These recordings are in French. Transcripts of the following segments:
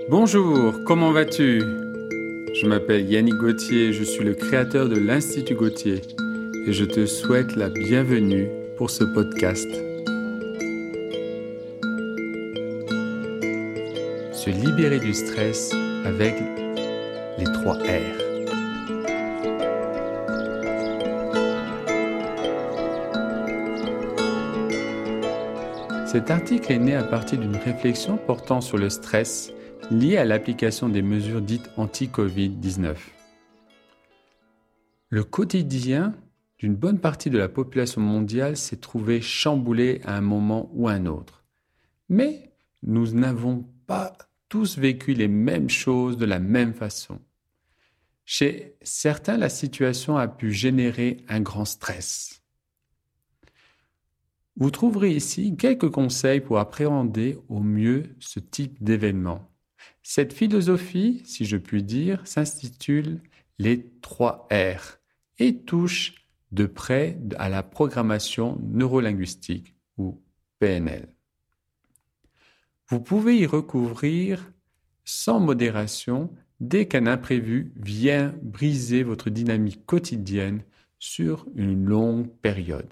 Bonjour, comment vas-tu? Je m'appelle Yannick Gauthier, je suis le créateur de l'Institut Gauthier et je te souhaite la bienvenue pour ce podcast. Se libérer du stress avec les 3 R. Cet article est né à partir d'une réflexion portant sur le stress lié à l'application des mesures dites anti-Covid-19. Le quotidien d'une bonne partie de la population mondiale s'est trouvé chamboulé à un moment ou à un autre. Mais nous n'avons pas tous vécu les mêmes choses de la même façon. Chez certains, la situation a pu générer un grand stress. Vous trouverez ici quelques conseils pour appréhender au mieux ce type d'événement. Cette philosophie, si je puis dire, s'intitule les 3 R et touche de près à la programmation neurolinguistique ou PNL. Vous pouvez y recouvrir sans modération dès qu'un imprévu vient briser votre dynamique quotidienne sur une longue période.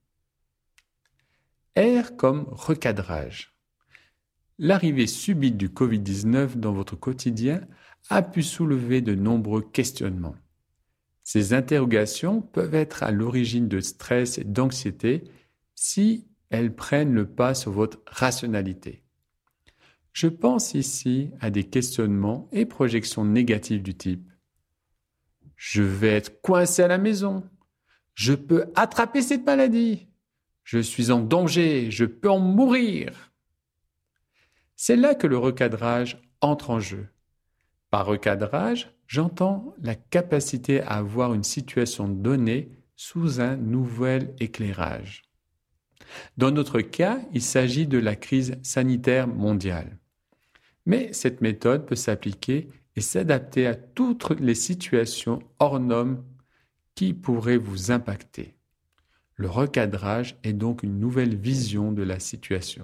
R comme recadrage. L'arrivée subite du Covid-19 dans votre quotidien a pu soulever de nombreux questionnements. Ces interrogations peuvent être à l'origine de stress et d'anxiété si elles prennent le pas sur votre rationalité. Je pense ici à des questionnements et projections négatives du type « Je vais être coincé à la maison. Je peux attraper cette maladie. Je suis en danger. Je peux en mourir. » C'est là que le recadrage entre en jeu. Par recadrage, j'entends la capacité à voir une situation donnée sous un nouvel éclairage. Dans notre cas, il s'agit de la crise sanitaire mondiale. Mais cette méthode peut s'appliquer et s'adapter à toutes les situations hors normes qui pourraient vous impacter. Le recadrage est donc une nouvelle vision de la situation.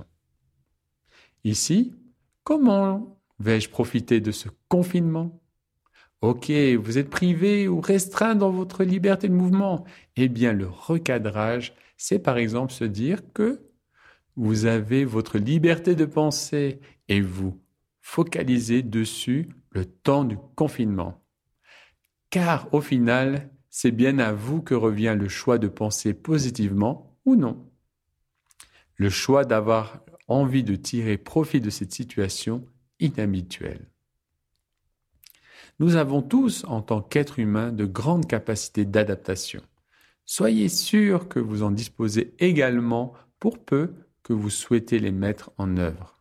Ici, comment vais-je profiter de ce confinement? Ok, vous êtes privé ou restreint dans votre liberté de mouvement. Eh bien, le recadrage, c'est par exemple se dire que vous avez votre liberté de penser et vous focalisez dessus le temps du confinement. Car au final, c'est bien à vous que revient le choix de penser positivement ou non. Le choix d'avoir envie de tirer profit de cette situation inhabituelle. Nous avons tous, en tant qu'êtres humains, de grandes capacités d'adaptation. Soyez sûrs que vous en disposez également pour peu que vous souhaitez les mettre en œuvre.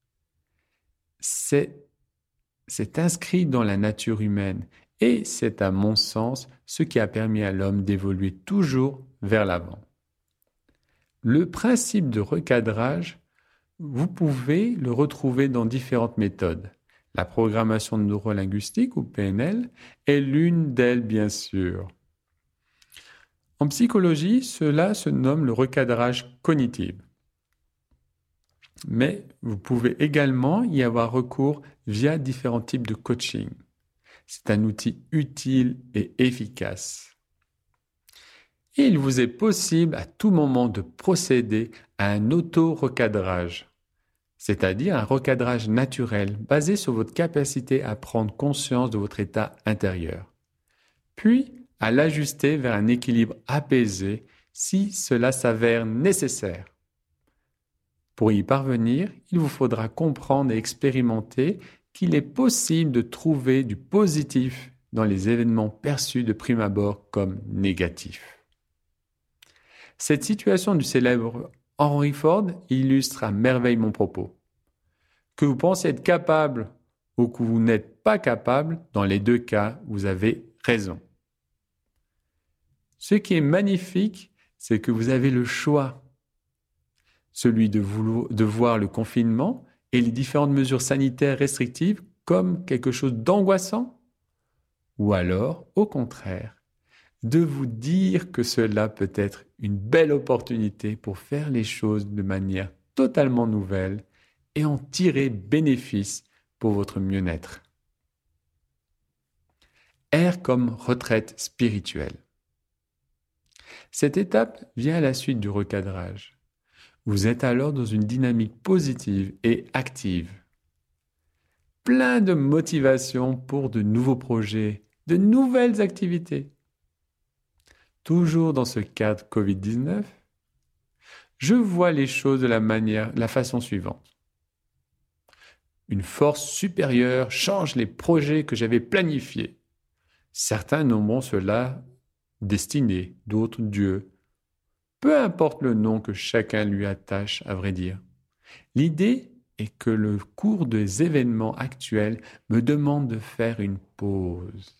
C'est inscrit dans la nature humaine et c'est à mon sens ce qui a permis à l'homme d'évoluer toujours vers l'avant. Le principe de recadrage, vous pouvez le retrouver dans différentes méthodes. La programmation neurolinguistique ou PNL est l'une d'elles, bien sûr. En psychologie, cela se nomme le recadrage cognitif. Mais vous pouvez également y avoir recours via différents types de coaching. C'est un outil utile et efficace. Et il vous est possible à tout moment de procéder à un auto-recadrage, c'est-à-dire un recadrage naturel basé sur votre capacité à prendre conscience de votre état intérieur, puis à l'ajuster vers un équilibre apaisé si cela s'avère nécessaire. Pour y parvenir, il vous faudra comprendre et expérimenter qu'il est possible de trouver du positif dans les événements perçus de prime abord comme négatifs. Cette situation du célèbre Henry Ford illustre à merveille mon propos. Que vous pensez être capable ou que vous n'êtes pas capable, dans les 2 cas, vous avez raison. Ce qui est magnifique, c'est que vous avez le choix. Celui de voir le confinement et les différentes mesures sanitaires restrictives comme quelque chose d'angoissant, ou alors, au contraire, de vous dire que cela peut être une belle opportunité pour faire les choses de manière totalement nouvelle et en tirer bénéfice pour votre mieux-être. R comme retraite spirituelle. Cette étape vient à la suite du recadrage. Vous êtes alors dans une dynamique positive et active. Plein de motivation pour de nouveaux projets, de nouvelles activités. Toujours dans ce cadre Covid-19, je vois les choses de la façon suivante. Une force supérieure change les projets que j'avais planifiés. Certains nommeront cela destinée, d'autres Dieu. Peu importe le nom que chacun lui attache, à vrai dire. L'idée est que le cours des événements actuels me demande de faire une pause,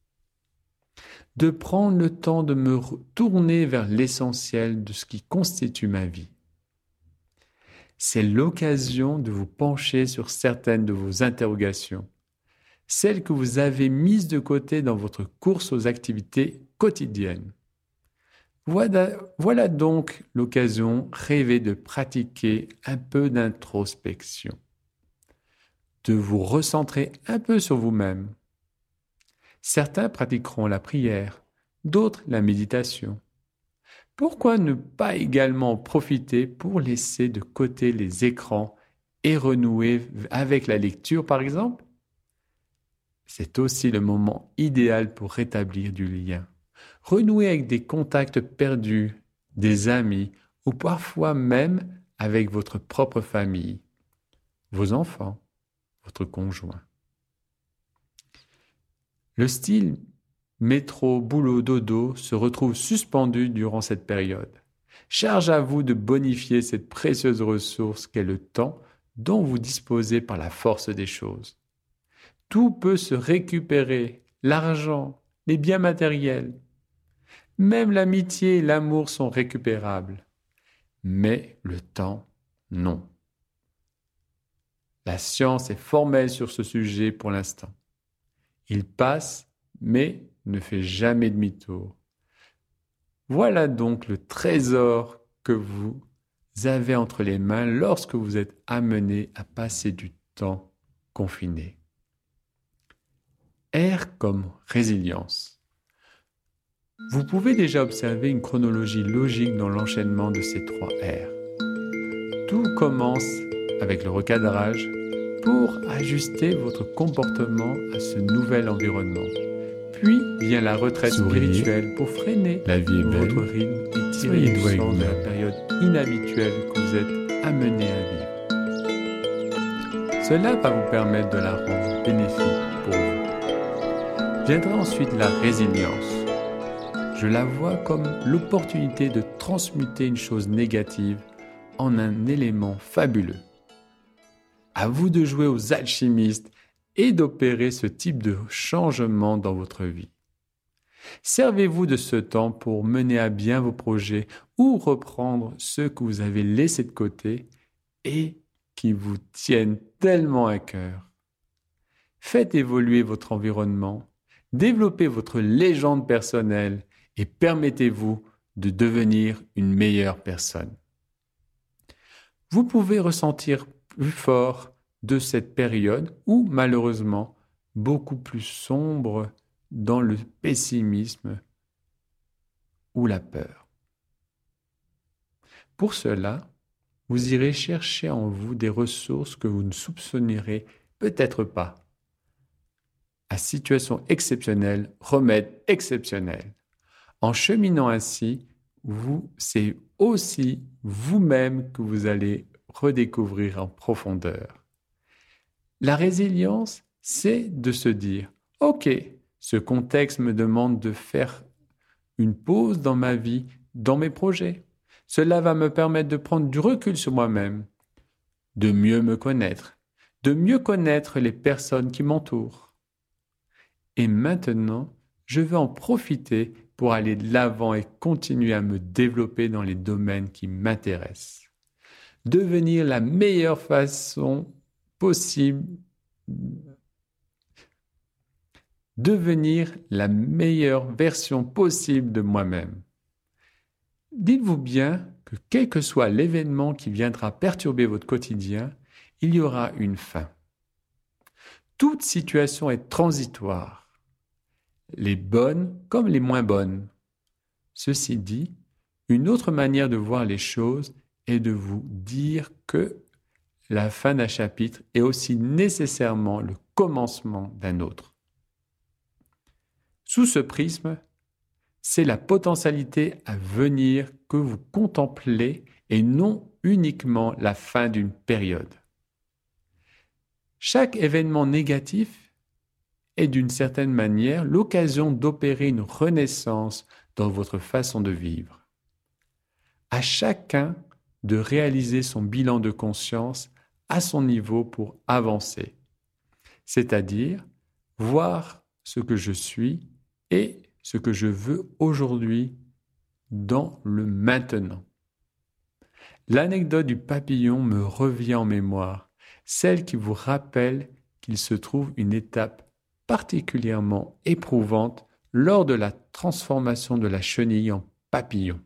de prendre le temps de me tourner vers l'essentiel de ce qui constitue ma vie. C'est l'occasion de vous pencher sur certaines de vos interrogations, celles que vous avez mises de côté dans votre course aux activités quotidiennes. Voilà donc l'occasion rêvée de pratiquer un peu d'introspection, de vous recentrer un peu sur vous-même. Certains pratiqueront la prière, d'autres la méditation. Pourquoi ne pas également profiter pour laisser de côté les écrans et renouer avec la lecture, par exemple? C'est aussi le moment idéal pour rétablir du lien. Renouer avec des contacts perdus, des amis ou parfois même avec votre propre famille, vos enfants, votre conjoint. Le style métro, boulot, dodo se retrouve suspendu durant cette période. Charge à vous de bonifier cette précieuse ressource qu'est le temps dont vous disposez par la force des choses. Tout peut se récupérer, l'argent, les biens matériels. Même l'amitié et l'amour sont récupérables. Mais le temps, non. La science est formelle sur ce sujet pour l'instant. Il passe, mais ne fait jamais demi-tour. Voilà donc le trésor que vous avez entre les mains lorsque vous êtes amené à passer du temps confiné. R comme résilience. Vous pouvez déjà observer une chronologie logique dans l'enchaînement de ces 3 R. Tout commence avec le recadrage pour ajuster votre comportement à ce nouvel environnement. Puis vient la retraite spirituelle pour freiner La vie est belle. votre rythme et tirer le sens de la période inhabituelle que vous êtes amené à vivre. Cela va vous permettre de la rendre bénéfique pour vous. Viendra ensuite la résilience. Je la vois comme l'opportunité de transmuter une chose négative en un élément fabuleux. À vous de jouer aux alchimistes et d'opérer ce type de changement dans votre vie. Servez-vous de ce temps pour mener à bien vos projets ou reprendre ceux que vous avez laissés de côté et qui vous tiennent tellement à cœur. Faites évoluer votre environnement, développez votre légende personnelle et permettez-vous de devenir une meilleure personne. Vous pouvez ressentir plus fort de cette période ou malheureusement beaucoup plus sombre dans le pessimisme ou la peur. Pour cela, vous irez chercher en vous des ressources que vous ne soupçonnerez peut-être pas. À situation exceptionnelle, remède exceptionnel. En cheminant ainsi, c'est aussi vous-même que vous allez redécouvrir en profondeur. La résilience, c'est de se dire « Ok, ce contexte me demande de faire une pause dans ma vie, dans mes projets. Cela va me permettre de prendre du recul sur moi-même, de mieux me connaître, de mieux connaître les personnes qui m'entourent. Et maintenant, je vais en profiter pour aller de l'avant et continuer à me développer dans les domaines qui m'intéressent. Devenir la meilleure façon possible, devenir la meilleure version possible de moi-même. Dites-vous bien que quel que soit l'événement qui viendra perturber votre quotidien, il y aura une fin. Toute situation est transitoire, les bonnes comme les moins bonnes. Ceci dit, une autre manière de voir les choses est de vous dire que la fin d'un chapitre est aussi nécessairement le commencement d'un autre. Sous ce prisme, c'est la potentialité à venir que vous contemplez et non uniquement la fin d'une période. Chaque événement négatif est d'une certaine manière l'occasion d'opérer une renaissance dans votre façon de vivre. À chacun de réaliser son bilan de conscience à son niveau pour avancer, c'est-à-dire voir ce que je suis et ce que je veux aujourd'hui dans le maintenant. L'anecdote du papillon me revient en mémoire, celle qui vous rappelle qu'il se trouve une étape particulièrement éprouvante lors de la transformation de la chenille en papillon.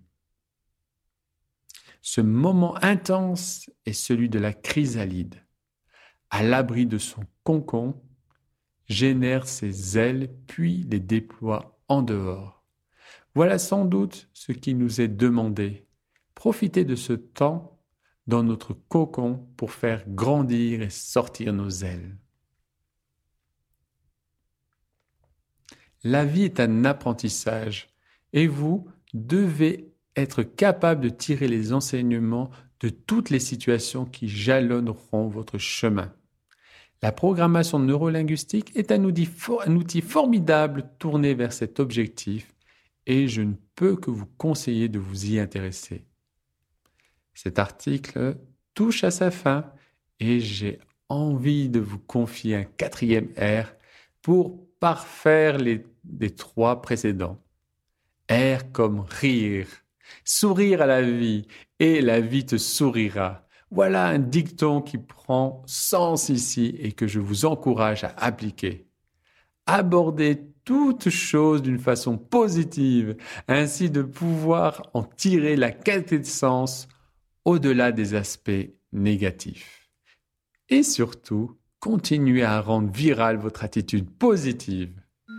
Ce moment intense est celui de la chrysalide. À l'abri de son cocon, génère ses ailes puis les déploie en dehors. Voilà sans doute ce qui nous est demandé. Profitez de ce temps dans notre cocon pour faire grandir et sortir nos ailes. La vie est un apprentissage et vous devez être capable de tirer les enseignements de toutes les situations qui jalonneront votre chemin. La programmation neurolinguistique est un outil formidable tourné vers cet objectif et je ne peux que vous conseiller de vous y intéresser. Cet article touche à sa fin et j'ai envie de vous confier un 4e R pour parfaire les 3 précédents. R comme rire, sourire à la vie et la vie te sourira. Voilà un dicton qui prend sens ici et que je vous encourage à appliquer. Abordez toute chose d'une façon positive, ainsi de pouvoir en tirer la quintessence au-delà des aspects négatifs. Et surtout, continuez à rendre virale votre attitude positive.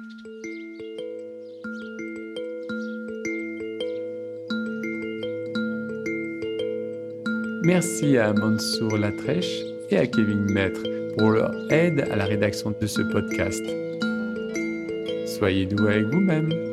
Merci à Mansour Latrèche et à Kevin Maître pour leur aide à la rédaction de ce podcast. Soyez doux avec vous-même.